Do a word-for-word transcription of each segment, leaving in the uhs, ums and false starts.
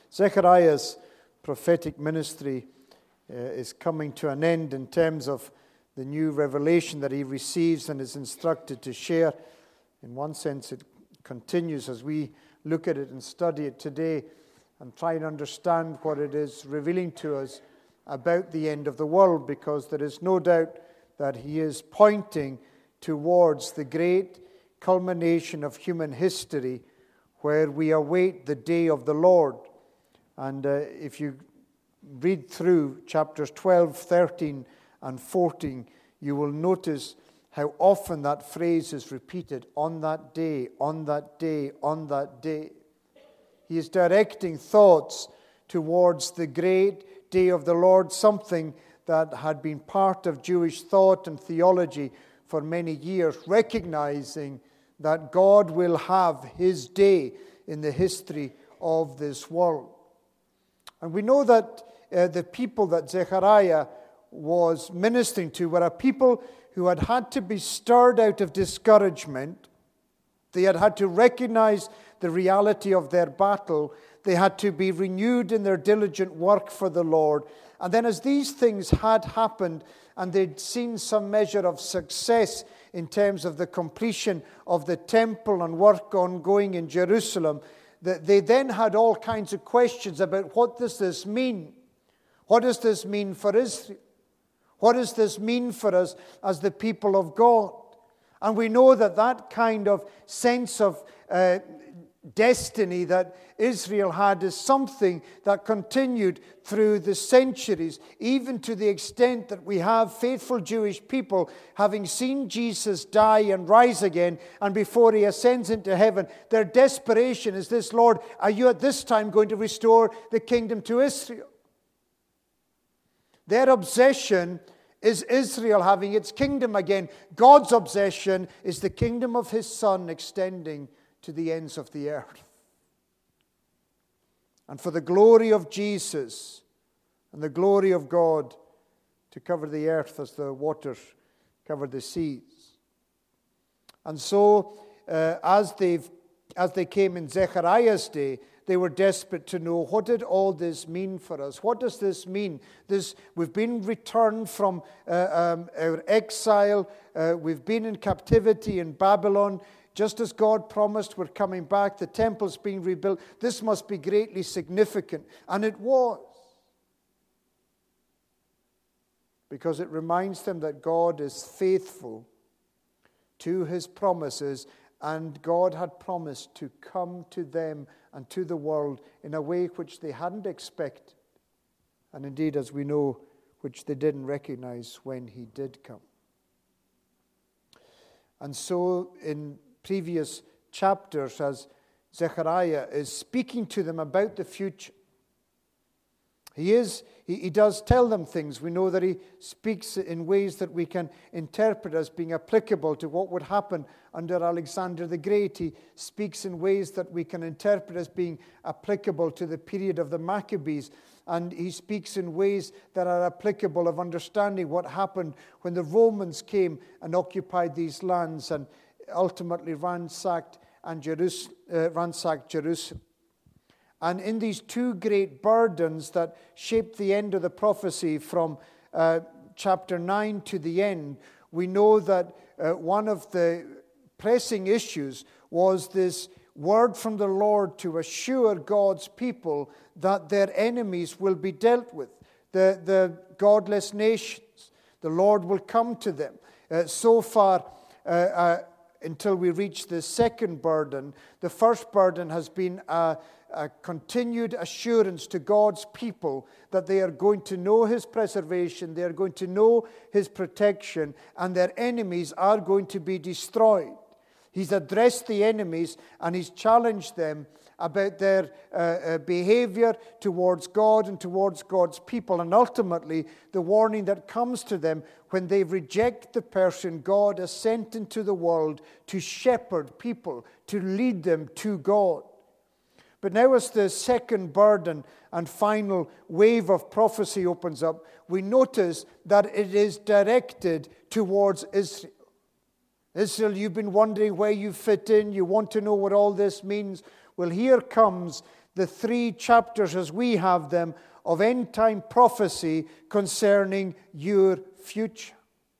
Zechariah's prophetic ministry uh, is coming to an end in terms of the new revelation that he receives and is instructed to share. In one sense, it continues as we look at it and study it today and try and understand what it is revealing to us about the end of the world, because there is no doubt that he is pointing towards the great culmination of human history where we await the day of the Lord. And uh, if you read through chapters twelve, thirteen, and fourteen, you will notice how often that phrase is repeated, on that day, on that day, on that day. He is directing thoughts towards the great day of the Lord, something that had been part of Jewish thought and theology for many years, recognizing that God will have his day in the history of this world. And we know that uh, the people that Zechariah was ministering to were a people who had had to be stirred out of discouragement. They had had to recognize the reality of their battle. They had to be renewed in their diligent work for the Lord. And then as these things had happened and they'd seen some measure of success in terms of the completion of the temple and work ongoing in Jerusalem, that they then had all kinds of questions about what does this mean? What does this mean for Israel? What does this mean for us as the people of God? And we know that that kind of sense of uh, destiny that Israel had is something that continued through the centuries, even to the extent that we have faithful Jewish people having seen Jesus die and rise again, and before he ascends into heaven, their desperation is this: Lord, are you at this time going to restore the kingdom to Israel? Their obsession is Israel having its kingdom again. God's obsession is the kingdom of his Son extending to the ends of the earth. And for the glory of Jesus and the glory of God to cover the earth as the waters cover the seas. And so, uh, as they've as they came in Zechariah's day, they were desperate to know, what did all this mean for us? What does this mean? This, we've been returned from uh, um, our exile. Uh, we've been in captivity in Babylon. Just as God promised, we're coming back. The temple's being rebuilt. This must be greatly significant. And it was. Because it reminds them that God is faithful to his promises, and God had promised to come to them and to the world in a way which they hadn't expected. And indeed, as we know, which they didn't recognize when he did come. And so in previous chapters, as Zechariah is speaking to them about the future, He is, he, he does tell them things. We know that he speaks in ways that we can interpret as being applicable to what would happen under Alexander the Great. He speaks in ways that we can interpret as being applicable to the period of the Maccabees. And he speaks in ways that are applicable of understanding what happened when the Romans came and occupied these lands and ultimately ransacked, and Jerus- uh, ransacked Jerusalem. And in these two great burdens that shaped the end of the prophecy from uh, chapter nine to the end, we know that uh, one of the pressing issues was this word from the Lord to assure God's people that their enemies will be dealt with. The, the godless nations, the Lord will come to them. Uh, so far, uh, uh, until we reach the second burden, the first burden has been a a continued assurance to God's people that they are going to know his preservation, they are going to know his protection, and their enemies are going to be destroyed. He's addressed the enemies and he's challenged them about their uh, uh, behavior towards God and towards God's people, and ultimately the warning that comes to them when they reject the person God has sent into the world to shepherd people, to lead them to God. But now as the second burden and final wave of prophecy opens up, we notice that it is directed towards Israel. Israel, you've been wondering where you fit in. You want to know what all this means. Well, here comes the three chapters as we have them of end-time prophecy concerning your future.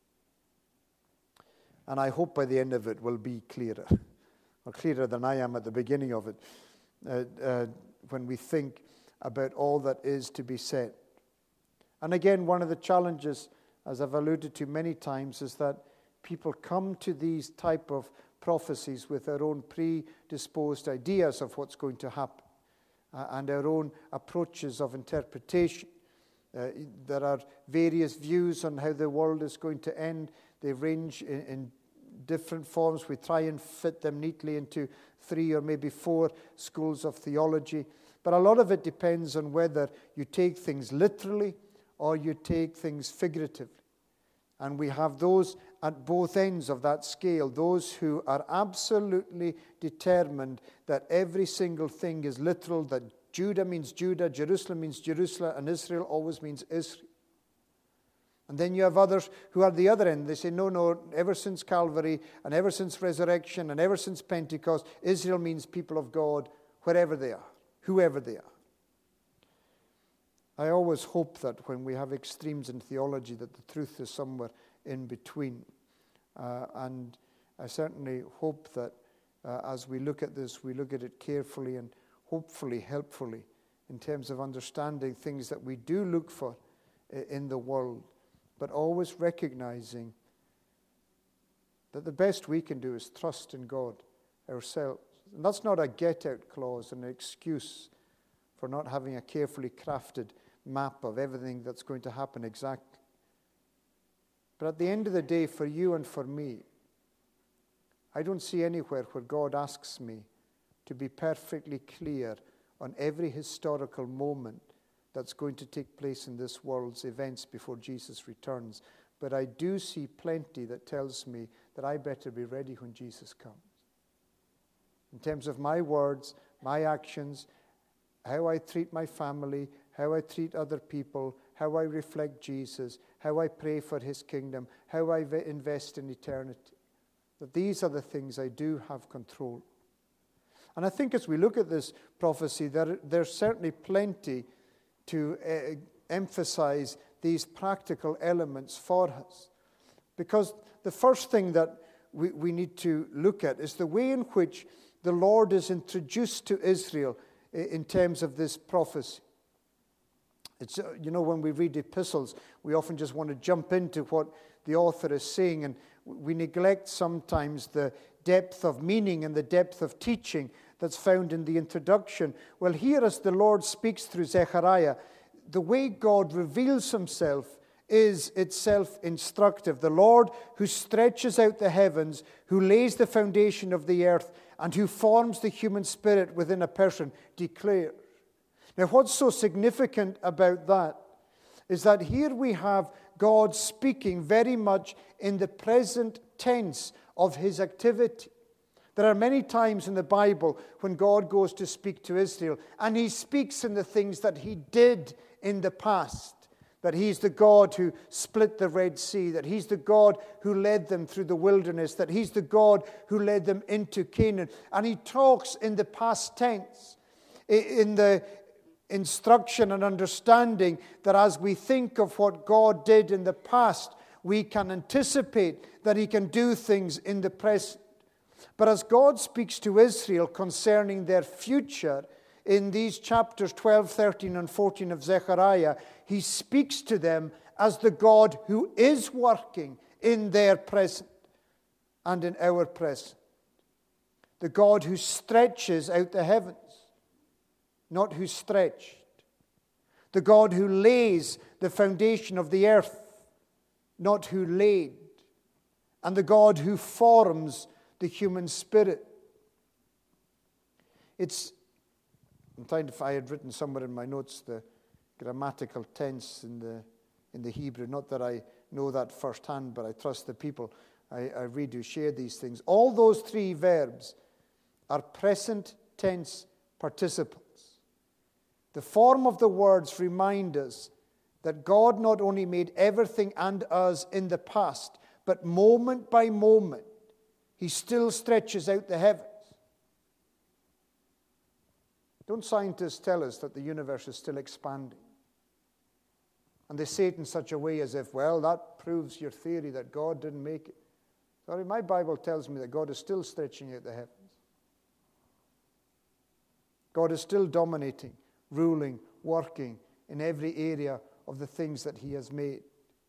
And I hope by the end of it will be clearer, or clearer than I am at the beginning of it, uh, uh, when we think about all that is to be said. And again, one of the challenges, as I've alluded to many times, is that people come to these type of prophecies with their own predisposed ideas of what's going to happen, uh, and their own approaches of interpretation. Uh, there are various views on how the world is going to end. They range in, in different forms. We try and fit them neatly into three or maybe four schools of theology. But a lot of it depends on whether you take things literally or you take things figuratively. And we have those at both ends of that scale, those who are absolutely determined that every single thing is literal, that Judah means Judah, Jerusalem means Jerusalem, and Israel always means Israel. And then you have others who are the other end. They say, no, no, ever since Calvary, and ever since resurrection, and ever since Pentecost, Israel means people of God, wherever they are, whoever they are. I always hope that when we have extremes in theology, that the truth is somewhere in between. Uh, and I certainly hope that uh, as we look at this, we look at it carefully and hopefully helpfully in terms of understanding things that we do look for in the world, but always recognizing that the best we can do is trust in God ourselves. And that's not a get-out clause, an excuse for not having a carefully crafted map of everything that's going to happen exactly. But at the end of the day, for you and for me, I don't see anywhere where God asks me to be perfectly clear on every historical moment that's going to take place in this world's events before Jesus returns. But I do see plenty that tells me that I better be ready when Jesus comes. In terms of my words, my actions, how I treat my family, how I treat other people, how I reflect Jesus, how I pray for his kingdom, how I invest in eternity. That these are the things I do have control. And I think as we look at this prophecy, there, there's certainly plenty to uh, emphasize these practical elements for us. Because the first thing that we, we need to look at is the way in which the Lord is introduced to Israel in terms of this prophecy. It's, uh, you know, when we read epistles, we often just want to jump into what the author is saying, and we neglect sometimes the depth of meaning and the depth of teaching that's found in the introduction. Well, here as the Lord speaks through Zechariah, the way God reveals himself is itself instructive. The Lord who stretches out the heavens, who lays the foundation of the earth, and who forms the human spirit within a person, declares. Now, what's so significant about that is that here we have God speaking very much in the present tense of his activity. There are many times in the Bible when God goes to speak to Israel, and he speaks in the things that he did in the past. That he's the God who split the Red Sea, that he's the God who led them through the wilderness, that he's the God who led them into Canaan. And he talks in the past tense, in the instruction and understanding that as we think of what God did in the past, we can anticipate that he can do things in the present. But as God speaks to Israel concerning their future, in these chapters twelve, thirteen, and fourteen of Zechariah, he speaks to them as the God who is working in their present and in our present. The God who stretches out the heavens, not who stretched. The God who lays the foundation of the earth, not who laid. And the God who forms the human spirit. It's, I'm trying to, I had written somewhere in my notes the grammatical tense in the in the Hebrew. Not that I know that firsthand, but I trust the people I, I read who share these things. All those three verbs are present tense participles. The form of the words remind us that God not only made everything and us in the past, but moment by moment, he still stretches out the heavens. Don't scientists tell us that the universe is still expanding? And they say it in such a way as if, well, that proves your theory that God didn't make it. Sorry, my Bible tells me that God is still stretching out the heavens. God is still dominating, ruling, working in every area of the things that he has made.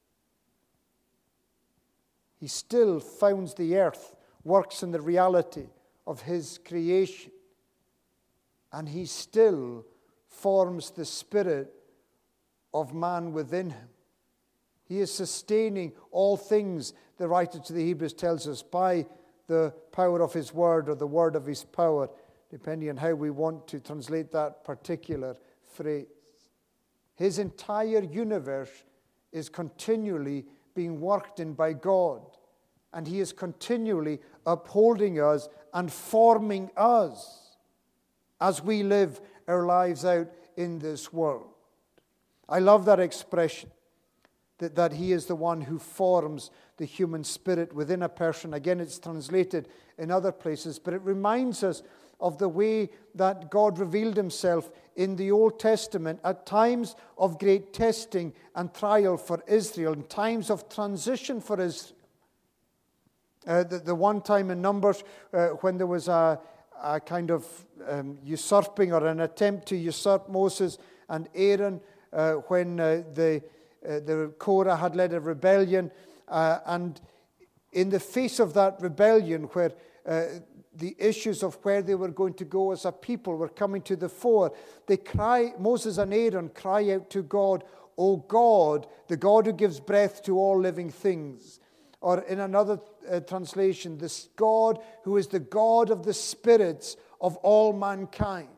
He still founds the earth, works in the reality of his creation, and he still forms the spirit of man within him. He is sustaining all things, the writer to the Hebrews tells us, by the power of his word or the word of his power, depending on how we want to translate that particular phrase. His entire universe is continually being worked in by God, and he is continually upholding us and forming us as we live our lives out in this world. I love that expression, that, that he is the one who forms the human spirit within a person. Again, it's translated in other places, but it reminds us of the way that God revealed himself in the Old Testament at times of great testing and trial for Israel, in times of transition for Israel. Uh, the, the one time in Numbers uh, when there was a, a kind of um, usurping or an attempt to usurp Moses and Aaron, uh, when uh, the, uh, the Korah had led a rebellion, uh, and in the face of that rebellion, where uh, the issues of where they were going to go as a people were coming to the fore, they cry, Moses and Aaron cry out to God, "O God, the God who gives breath to all living things." Or in another uh, translation, this God who is the God of the spirits of all mankind.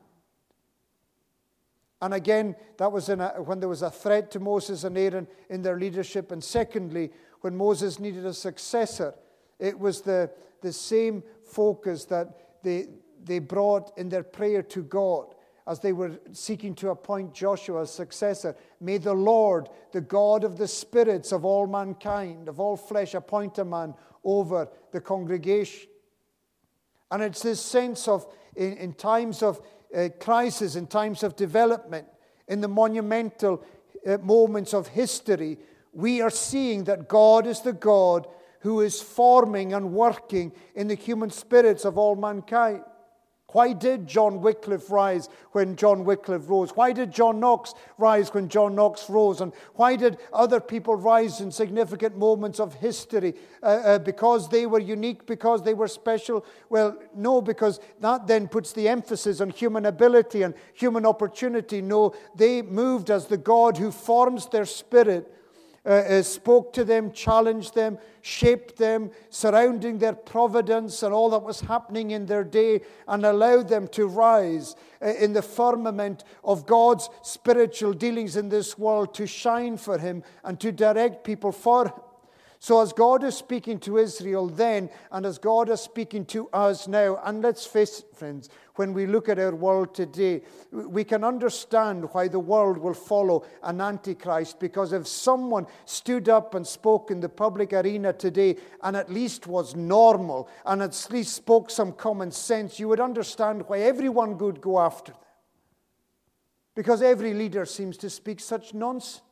And again, that was in a, when there was a threat to Moses and Aaron in their leadership. And secondly, when Moses needed a successor, it was the, the same focus that they, they brought in their prayer to God as they were seeking to appoint Joshua as successor. May the Lord, the God of the spirits of all mankind, of all flesh, appoint a man over the congregation. And it's this sense of, in, in times of uh, crisis, in times of development, in the monumental uh, moments of history, we are seeing that God is the God who is forming and working in the human spirits of all mankind. Why did John Wycliffe rise when John Wycliffe rose? Why did John Knox rise when John Knox rose? And why did other people rise in significant moments of history? Uh, uh, because they were unique, because they were special? Well, no, because that then puts the emphasis on human ability and human opportunity. No, they moved as the God who forms their spirit, Uh, uh, spoke to them, challenged them, shaped them, surrounding their providence and all that was happening in their day, and allowed them to rise uh, in the firmament of God's spiritual dealings in this world, to shine for him and to direct people for him. So as God is speaking to Israel then, and as God is speaking to us now, and let's face it, friends, when we look at our world today, we can understand why the world will follow an antichrist, because if someone stood up and spoke in the public arena today and at least was normal and at least spoke some common sense, you would understand why everyone would go after them. Because every leader seems to speak such nonsense.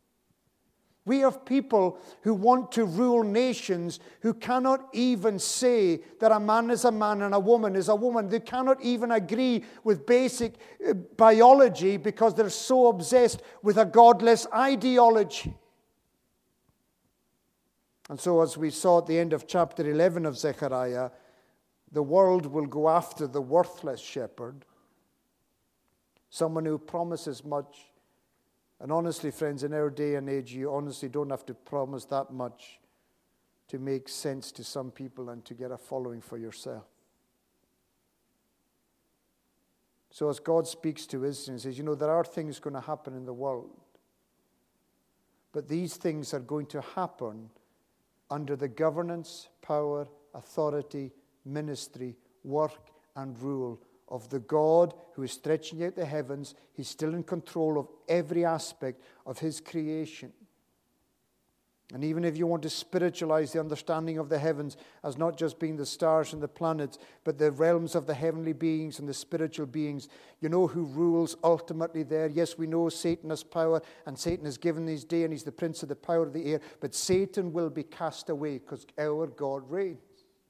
We have people who want to rule nations who cannot even say that a man is a man and a woman is a woman. They cannot even agree with basic biology because they're so obsessed with a godless ideology. And so, as we saw at the end of chapter eleven of Zechariah, the world will go after the worthless shepherd, someone who promises much. And honestly, friends, in our day and age, you honestly don't have to promise that much to make sense to some people and to get a following for yourself. So as God speaks to Israel and says, you know, there are things going to happen in the world, but these things are going to happen under the governance, power, authority, ministry, work, and rule of the God who is stretching out the heavens. He's still in control of every aspect of his creation. And even if you want to spiritualize the understanding of the heavens as not just being the stars and the planets, but the realms of the heavenly beings and the spiritual beings, you know who rules ultimately there. Yes, we know Satan has power, and Satan is given his day, and he's the prince of the power of the air. But Satan will be cast away because our God reigns.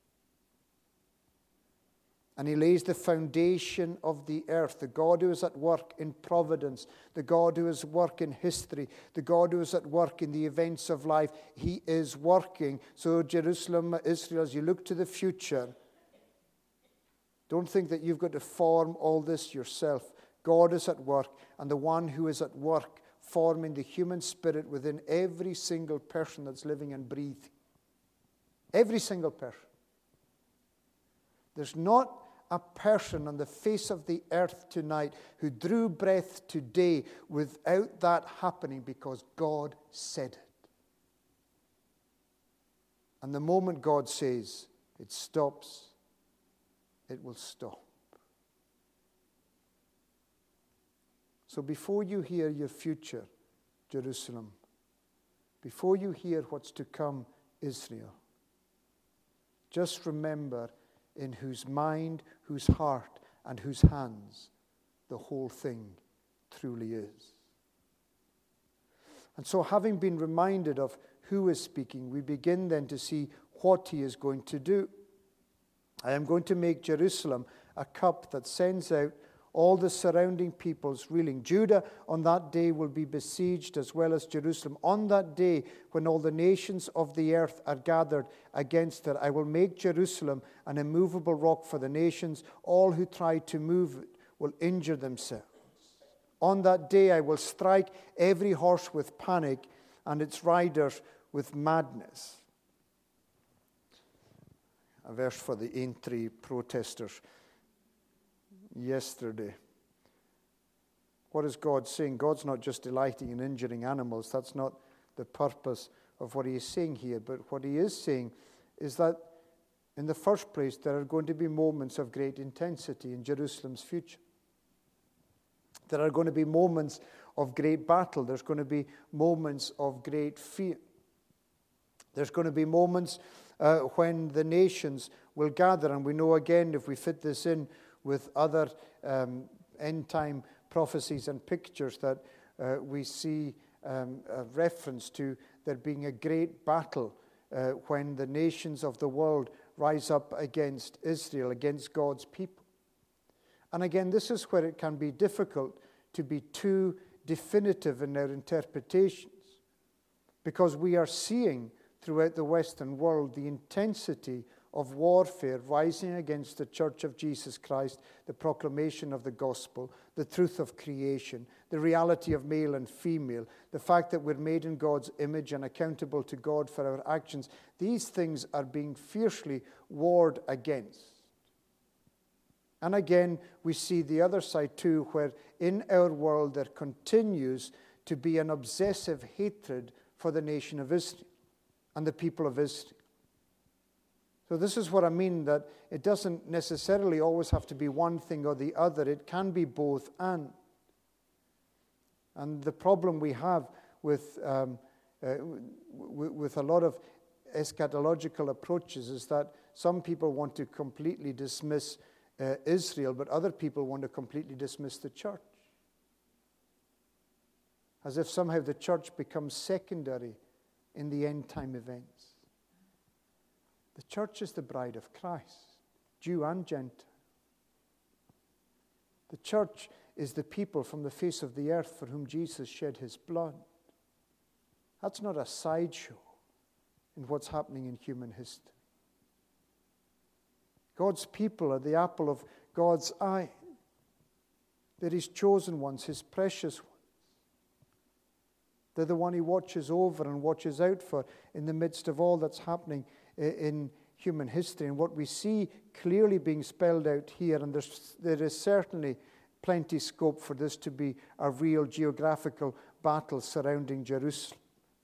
And he lays the foundation of the earth, the God who is at work in providence, the God who is at work in history, the God who is at work in the events of life. He is working. So Jerusalem, Israel, as you look to the future, don't think that you've got to form all this yourself. God is at work, and the one who is at work forming the human spirit within every single person that's living and breathing. Every single person. There's not a person on the face of the earth tonight who drew breath today without that happening, because God said it. And the moment God says it stops, it will stop. So before you hear your future, Jerusalem, before you hear what's to come, Israel, just remember in whose mind, whose heart, and whose hands the whole thing truly is. And so, having been reminded of who is speaking, we begin then to see what he is going to do. I am going to make Jerusalem a cup that sends out all the surrounding peoples reeling. Judah on that day will be besieged, as well as Jerusalem. On that day, when all the nations of the earth are gathered against her, I will make Jerusalem an immovable rock for the nations. All who try to move it will injure themselves. On that day, I will strike every horse with panic and its riders with madness. A verse for the Aintree protesters yesterday. What is God saying? God's not just delighting in injuring animals. That's not the purpose of what he is saying here. But what he is saying is that, in the first place, there are going to be moments of great intensity in Jerusalem's future. There are going to be moments of great battle. There's going to be moments of great fear. There's going to be moments uh, when the nations will gather. And we know, again, if we fit this in with other um, end-time prophecies and pictures, that uh, we see um, a reference to there being a great battle uh, when the nations of the world rise up against Israel, against God's people. And again, this is where it can be difficult to be too definitive in our interpretations, because we are seeing throughout the Western world the intensity of warfare rising against the Church of Jesus Christ, the proclamation of the gospel, the truth of creation, the reality of male and female, the fact that we're made in God's image and accountable to God for our actions. These things are being fiercely warred against. And again, we see the other side too, where in our world there continues to be an obsessive hatred for the nation of Israel and the people of Israel. So this is what I mean, that it doesn't necessarily always have to be one thing or the other. It can be both and. And the problem we have with um, uh, w- with a lot of eschatological approaches is that some people want to completely dismiss uh, Israel, but other people want to completely dismiss the church. As if somehow the church becomes secondary in the end time events. The church is the bride of Christ, Jew and Gentile. The church is the people from the face of the earth for whom Jesus shed his blood. That's not a sideshow in what's happening in human history. God's people are the apple of God's eye. They're his chosen ones, his precious ones. They're the one he watches over and watches out for in the midst of all that's happening in human history. And what we see clearly being spelled out here, and there's, there is certainly plenty scope for this to be a real geographical battle surrounding Jerusalem.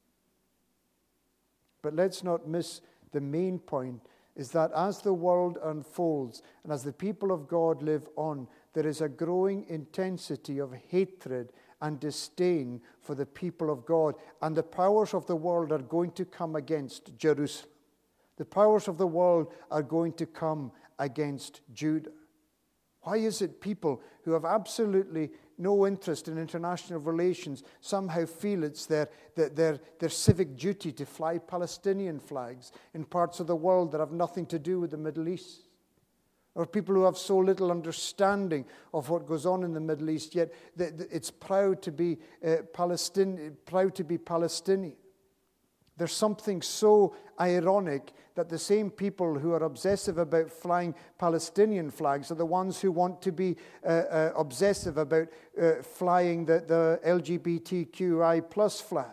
But let's not miss the main point, is that as the world unfolds and as the people of God live on, there is a growing intensity of hatred and disdain for the people of God. And the powers of the world are going to come against Jerusalem. The powers of the world are going to come against Judah. Why is it people who have absolutely no interest in international relations somehow feel it's their, their, their, their civic duty to fly Palestinian flags in parts of the world that have nothing to do with the Middle East? Or people who have so little understanding of what goes on in the Middle East, yet it's proud to be uh, Palestinian, proud to be Palestinian. There's something so ironic that the same people who are obsessive about flying Palestinian flags are the ones who want to be uh, uh, obsessive about uh, flying the, the L G B T Q I plus flags.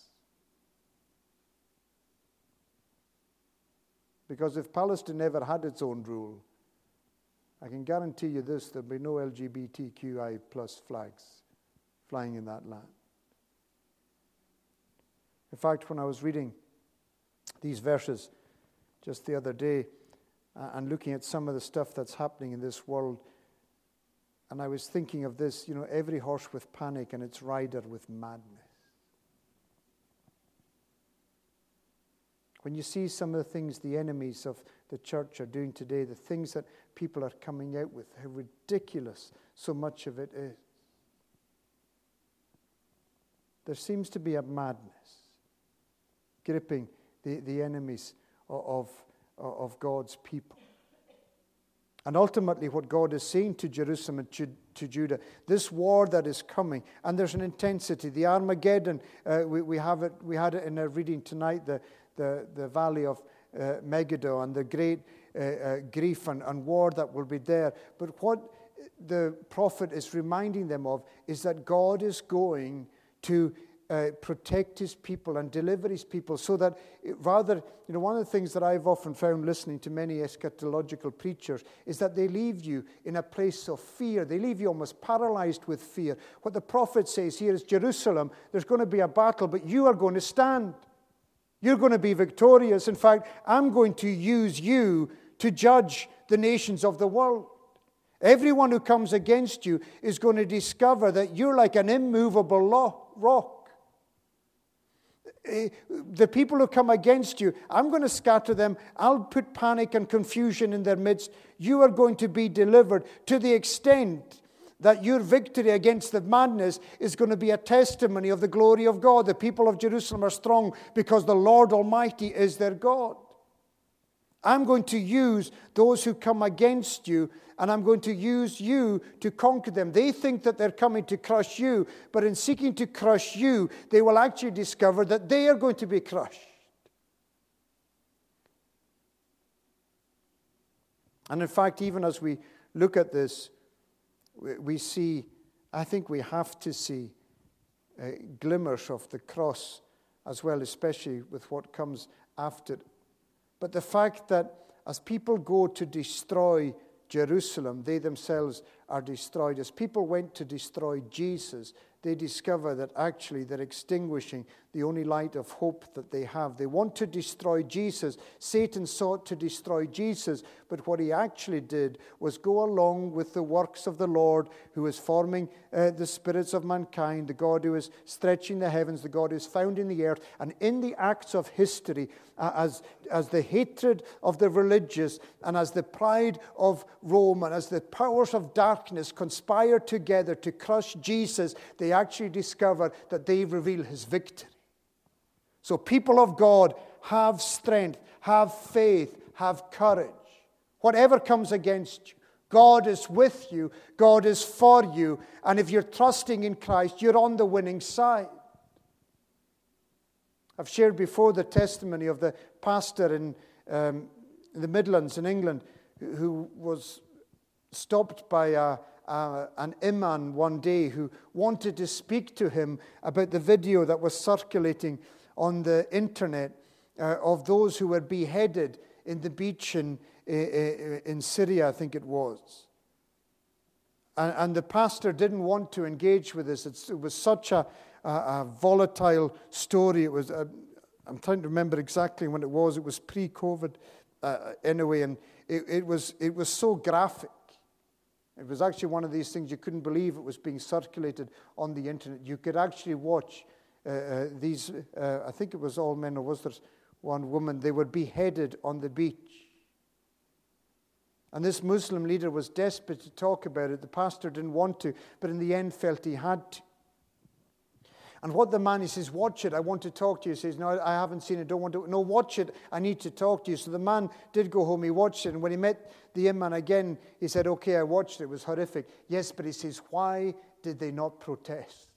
Because if Palestine never had its own rule, I can guarantee you this, there'll be no L G B T Q I plus flags flying in that land. In fact, when I was reading these verses just the other day uh, and looking at some of the stuff that's happening in this world, and I was thinking of this, you know, every horse with panic and its rider with madness. When you see some of the things the enemies of the church are doing today, the things that people are coming out with, how ridiculous so much of it is. There seems to be a madness gripping the, the enemies of, of, of God's people. And ultimately what God is saying to Jerusalem and to, to Judah, this war that is coming, and there's an intensity. The Armageddon, uh, we, we have it. We had it in a reading tonight, the, the, the valley of uh, Megiddo and the great uh, uh, grief and, and war that will be there. But what the prophet is reminding them of is that God is going to Uh, protect his people and deliver his people, so that it, rather, you know, one of the things that I've often found listening to many eschatological preachers is that they leave you in a place of fear. They leave you almost paralyzed with fear. What the prophet says here is, Jerusalem, there's going to be a battle, but you are going to stand. You're going to be victorious. In fact, I'm going to use you to judge the nations of the world. Everyone who comes against you is going to discover that you're like an immovable rock. The people who come against you, I'm going to scatter them. I'll put panic and confusion in their midst. You are going to be delivered, to the extent that your victory against the madness is going to be a testimony of the glory of God. The people of Jerusalem are strong because the Lord Almighty is their God. I'm going to use those who come against you, and I'm going to use you to conquer them. They think that they're coming to crush you, but in seeking to crush you, they will actually discover that they are going to be crushed. And in fact, even as we look at this, we see, I think we have to see uh, glimmers of the cross as well, especially with what comes after. But the fact that as people go to destroy Jerusalem, they themselves are destroyed. As people went to destroy Jesus, they discover that actually they're extinguishing the only light of hope that they have. They want to destroy Jesus. Satan sought to destroy Jesus, but what he actually did was go along with the works of the Lord, who is forming uh, the spirits of mankind, the God who is stretching the heavens, the God who is found in the earth. And in the acts of history, uh, as, as the hatred of the religious and as the pride of Rome and as the powers of darkness conspire together to crush Jesus, they actually discover that they reveal his victory. So people of God, have strength, have faith, have courage. Whatever comes against you, God is with you, God is for you, and if you're trusting in Christ, you're on the winning side. I've shared before the testimony of the pastor in, um, in the Midlands in England who was stopped by a Uh, an imam one day who wanted to speak to him about the video that was circulating on the internet uh, of those who were beheaded in the beach in, uh, in Syria, I think it was. And, and the pastor didn't want to engage with this. It's, it was such a, a, a volatile story. It was. A, I'm trying to remember exactly when it was. It was pre-COVID uh, anyway, and it, it was it was so graphic. It was actually one of these things you couldn't believe it was being circulated on the internet. You could actually watch uh, uh, these, uh, I think it was all men, or was there one woman, they were beheaded on the beach. And this Muslim leader was desperate to talk about it. The pastor didn't want to, but in the end felt he had to. And what the man, he says, watch it, I want to talk to you. He says, no, I haven't seen it, don't want to. No, watch it, I need to talk to you. So the man did go home, he watched it. And when he met the imam again, he said, okay, I watched it, it was horrific. Yes, but he says, why did they not protest?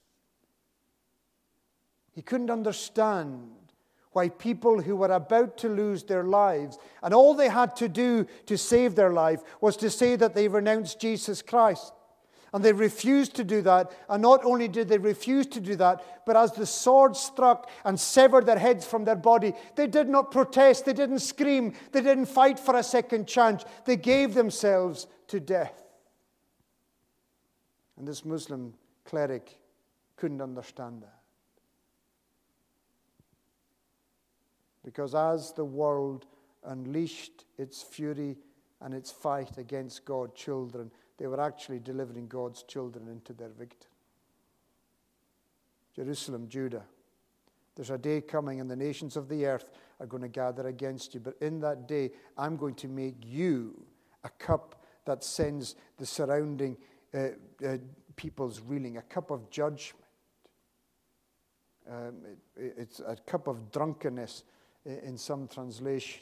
He couldn't understand why people who were about to lose their lives, and all they had to do to save their life was to say that they renounced Jesus Christ. And they refused to do that. And not only did they refuse to do that, but as the sword struck and severed their heads from their body, they did not protest, they didn't scream, they didn't fight for a second chance. They gave themselves to death. And this Muslim cleric couldn't understand that. Because as the world unleashed its fury and its fight against God's children, they were actually delivering God's children into their victory. Jerusalem, Judah, there's a day coming and the nations of the earth are going to gather against you. But in that day, I'm going to make you a cup that sends the surrounding uh, uh, peoples reeling, a cup of judgment. Um, it, it's a cup of drunkenness in some translations.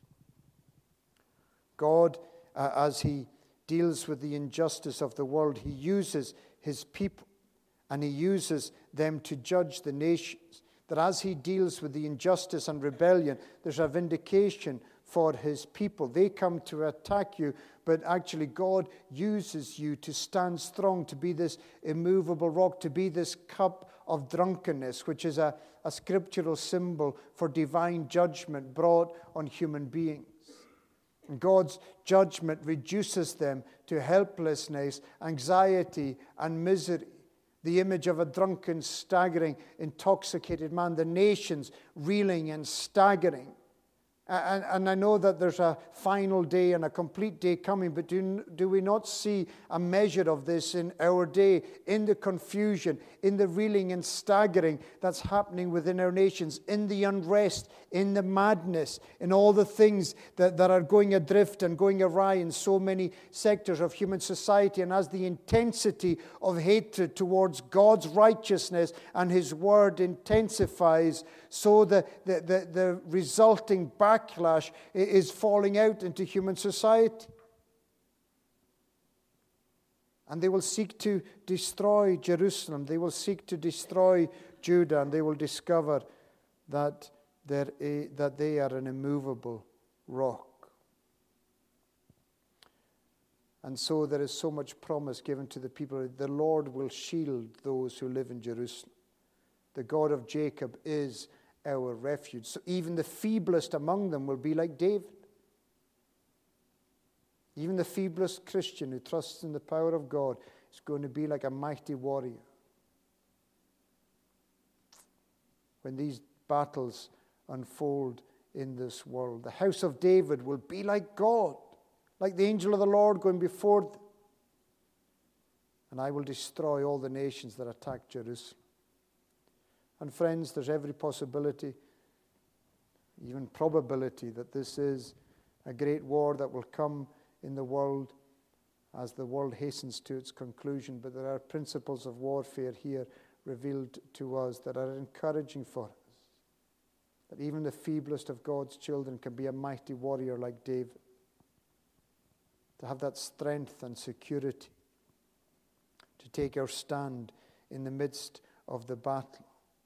God, uh, as he deals with the injustice of the world, he uses his people and he uses them to judge the nations. That as he deals with the injustice and rebellion, there's a vindication for his people. They come to attack you, but actually God uses you to stand strong, to be this immovable rock, to be this cup of drunkenness, which is a, a scriptural symbol for divine judgment brought on human beings. God's judgment reduces them to helplessness, anxiety, and misery. The image of a drunken, staggering, intoxicated man, the nations reeling and staggering. And, and I know that there's a final day and a complete day coming, but do, do we not see a measure of this in our day, in the confusion, in the reeling and staggering that's happening within our nations, in the unrest, in the madness, in all the things that, that are going adrift and going awry in so many sectors of human society, and as the intensity of hatred towards God's righteousness and his word intensifies, so the, the, the, the resulting backlash is falling out into human society. And they will seek to destroy Jerusalem. They will seek to destroy Judah, and they will discover that, they're a, that they are an immovable rock. And so there is so much promise given to the people. The Lord will shield those who live in Jerusalem. The God of Jacob is our refuge. So even the feeblest among them will be like David. Even the feeblest Christian who trusts in the power of God is going to be like a mighty warrior. When these battles unfold in this world, the house of David will be like God, like the angel of the Lord going before them. And I will destroy all the nations that attack Jerusalem. And friends, there's every possibility, even probability, that this is a great war that will come in the world as the world hastens to its conclusion. But there are principles of warfare here revealed to us that are encouraging for us. That even the feeblest of God's children can be a mighty warrior like David. To have that strength and security to take our stand in the midst of the battle.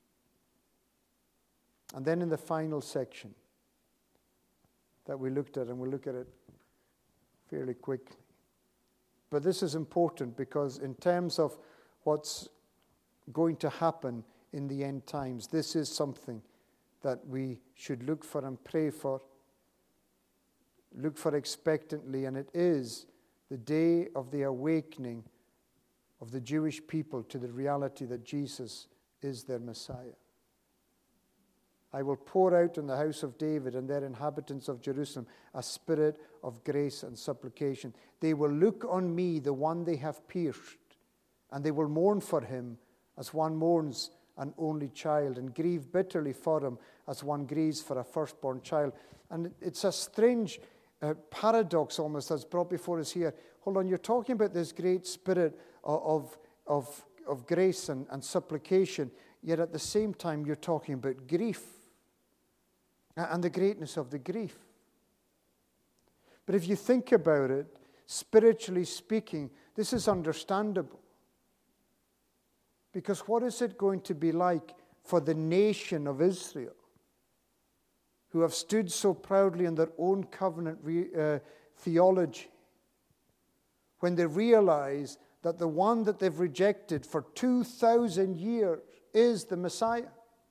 And then in the final section that we looked at, and we'll look at it fairly quickly. But this is important because in terms of what's going to happen in the end times, this is something that we should look for and pray for, look for expectantly, and it is the day of the awakening of the Jewish people to the reality that Jesus is their Messiah. I will pour out on the house of David and their inhabitants of Jerusalem a spirit of grace and supplication. They will look on me, the one they have pierced, and they will mourn for him as one mourns an only child, and grieve bitterly for him as one grieves for a firstborn child. And it's a strange uh, paradox almost that's brought before us here. Hold on, you're talking about this great spirit of, of, of grace and, and supplication, yet at the same time you're talking about grief and the greatness of the grief. But if you think about it, spiritually speaking, this is understandable. Because what is it going to be like for the nation of Israel, who have stood so proudly in their own covenant re, uh, theology, when they realize that the one that they've rejected for two thousand years is the Messiah?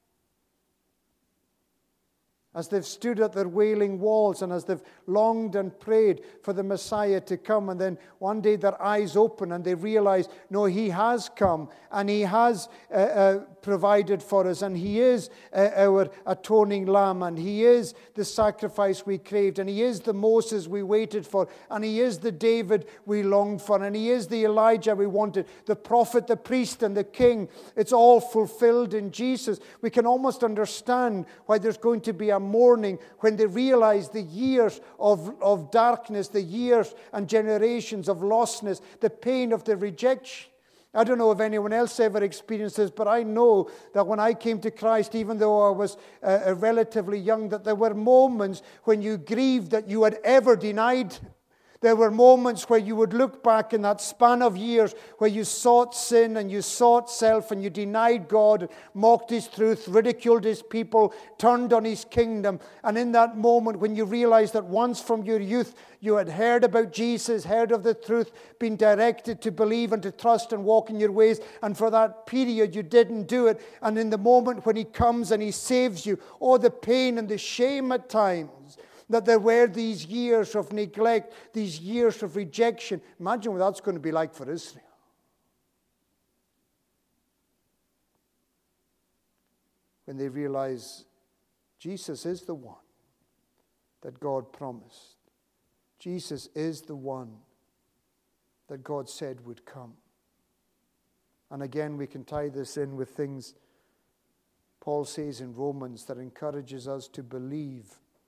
As they've stood at their wailing walls and as they've longed and prayed for the Messiah to come, and then one day their eyes open and they realize, no, he has come and he has uh, uh, provided for us, and he is uh, our atoning lamb, and he is the sacrifice we craved, and he is the Moses we waited for, and he is the David we longed for, and he is the Elijah we wanted, the prophet, the priest, and the king. It's all fulfilled in Jesus. We can almost understand why there's going to be a morning when they realize the years of, of darkness, the years and generations of lostness, the pain of the rejection. I don't know if anyone else ever experienced this, but I know that when I came to Christ, even though I was uh, relatively young, that there were moments when you grieved that you had ever denied. There were moments where you would look back in that span of years where you sought sin and you sought self and you denied God, mocked his truth, ridiculed his people, turned on his kingdom. And in that moment when you realized that once from your youth you had heard about Jesus, heard of the truth, been directed to believe and to trust and walk in your ways, and for that period you didn't do it. And in the moment when he comes and he saves you, oh, the pain and the shame at times, that there were these years of neglect, these years of rejection. Imagine what that's going to be like for Israel. When they realize Jesus is the one that God promised. Jesus is the one that God said would come. And again, we can tie this in with things Paul says in Romans that encourages us to believe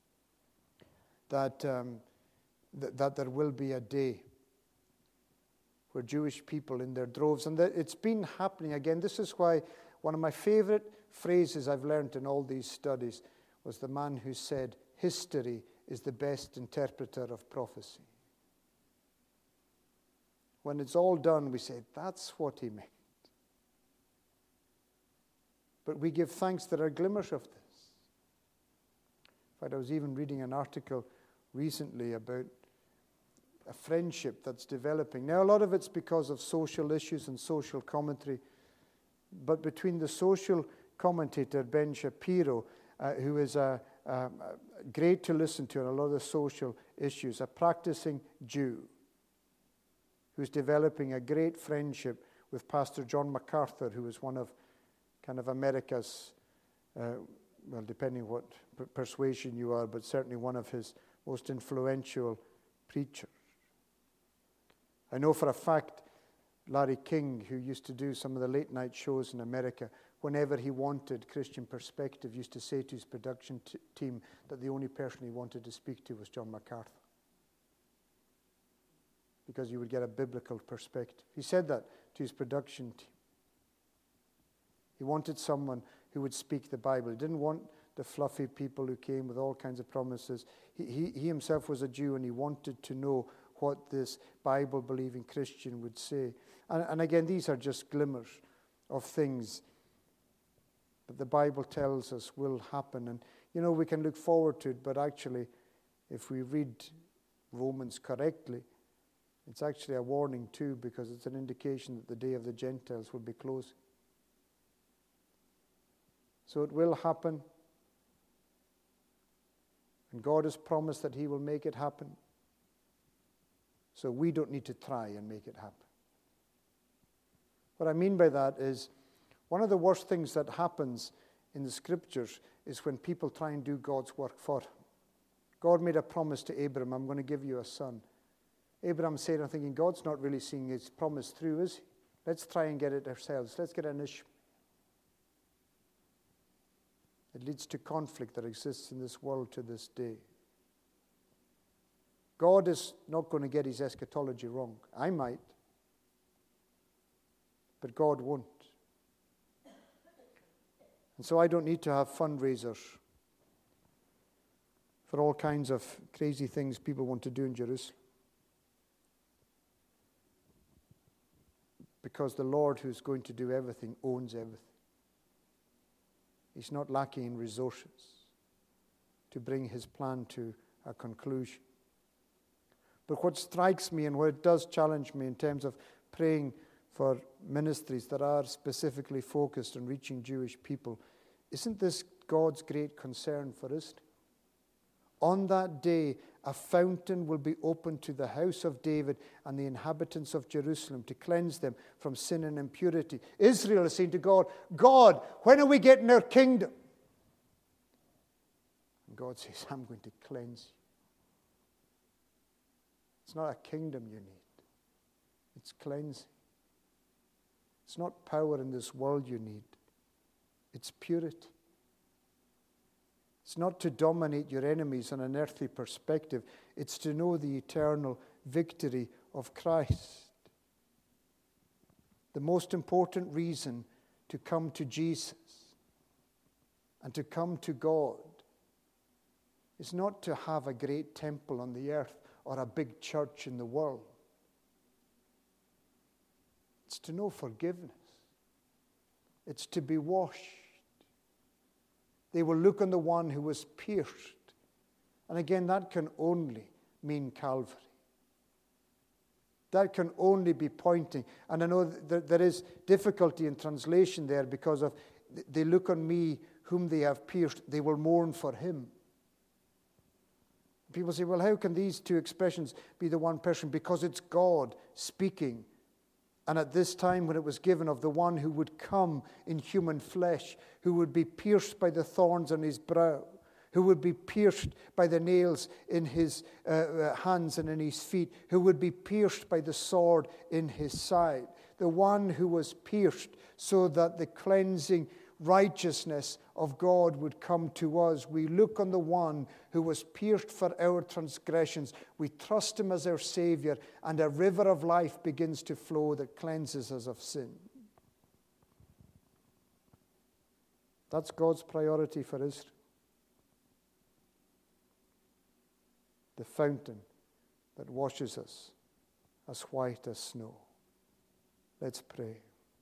that, um, th- that there will be a day where Jewish people in their droves, and that it's been happening again. This is why one of my favorite phrases I've learned in all these studies was the man who said, history is the best interpreter of prophecy. When it's all done, we say, that's what he meant. But we give thanks there are glimmers of this. In fact, I was even reading an article recently about a friendship that's developing. Now, a lot of it's because of social issues and social commentary, but between the social commentator, Ben Shapiro, uh, who is a, a, a great to listen to on a lot of social issues, a practicing Jew, who's developing a great friendship with Pastor John MacArthur, who is one of kind of America's, uh, well, depending what per- persuasion you are, but certainly one of his most influential preachers. I know for a fact Larry King, who used to do some of the late night shows in America, whenever he wanted Christian perspective, used to say to his production t- team that the only person he wanted to speak to was John MacArthur, because you would get a biblical perspective. He said that to his production team. He wanted someone who would speak the Bible. He didn't want the fluffy people who came with all kinds of promises. He, he, he himself was a Jew, and he wanted to know what this Bible-believing Christian would say. And, and again, these are just glimmers of things that the Bible tells us will happen. And, you know, we can look forward to it, but actually, if we read Romans correctly, it's actually a warning too, because it's an indication that the day of the Gentiles will be closing. So it will happen. And God has promised that he will make it happen. So we don't need to try and make it happen. What I mean by that is, one of the worst things that happens in the scriptures is when people try and do God's work for him. God made a promise to Abraham, I'm going to give you a son. Abraham said, I'm thinking, God's not really seeing his promise through, is he? Let's try and get it ourselves. Let's get an Ishmael. It leads to conflict that exists in this world to this day. God is not going to get his eschatology wrong. I might, but God won't. And so I don't need to have fundraisers for all kinds of crazy things people want to do in Jerusalem. Because the Lord who's going to do everything owns everything. He's not lacking in resources to bring his plan to a conclusion. But what strikes me and what it does challenge me in terms of praying for ministries that are specifically focused on reaching Jewish people, isn't this God's great concern for Israel? On that day, a fountain will be opened to the house of David and the inhabitants of Jerusalem to cleanse them from sin and impurity. Israel is saying to God, God, when are we getting our kingdom? And God says, I'm going to cleanse you. It's not a kingdom you need. It's cleansing. It's not power in this world you need. It's purity. It's not to dominate your enemies on an earthly perspective. It's to know the eternal victory of Christ. The most important reason to come to Jesus and to come to God is not to have a great temple on the earth or a big church in the world. It's to know forgiveness. It's to be washed. They will look on the one who was pierced. And again, that can only mean Calvary. That can only be pointing. And I know that there is difficulty in translation there because of they look on me whom they have pierced. They will mourn for him. People say, well, how can these two expressions be the one person? Because it's God speaking. And at this time when it was given of the one who would come in human flesh, who would be pierced by the thorns on his brow, who would be pierced by the nails in his uh, uh, hands and in his feet, who would be pierced by the sword in his side. The one who was pierced so that the cleansing righteousness of God would come to us. We look on the one who was pierced for our transgressions. We trust him as our Savior, and a river of life begins to flow that cleanses us of sin. That's God's priority for Israel. The fountain that washes us as white as snow. Let's pray.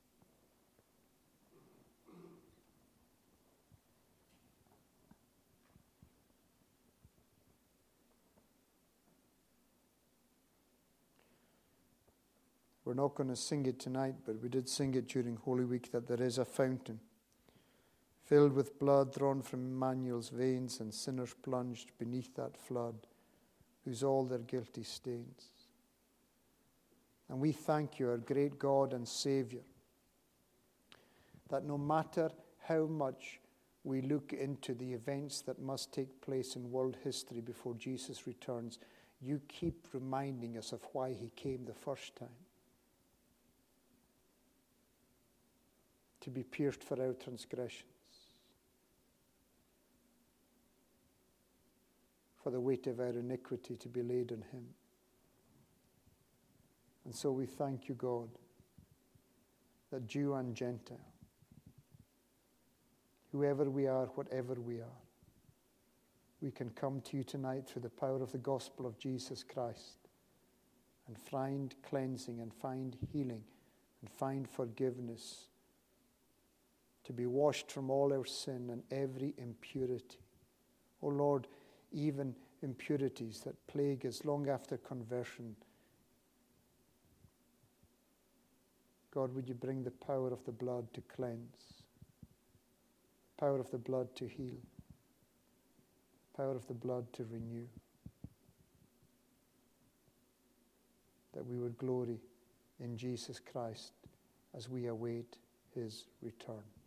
We're not going to sing it tonight, but we did sing it during Holy Week, that there is a fountain filled with blood drawn from Emmanuel's veins, and sinners plunged beneath that flood, whose all their guilty stains. And we thank you, our great God and Savior, that no matter how much we look into the events that must take place in world history before Jesus returns, you keep reminding us of why he came the first time. To be pierced for our transgressions, for the weight of our iniquity to be laid on him. And so we thank you, God, that Jew and Gentile, whoever we are, whatever we are, we can come to you tonight through the power of the gospel of Jesus Christ and find cleansing and find healing and find forgiveness, to be washed from all our sin and every impurity. Oh Lord, even impurities that plague us long after conversion. God, would you bring the power of the blood to cleanse, power of the blood to heal, power of the blood to renew, that we would glory in Jesus Christ as we await his return.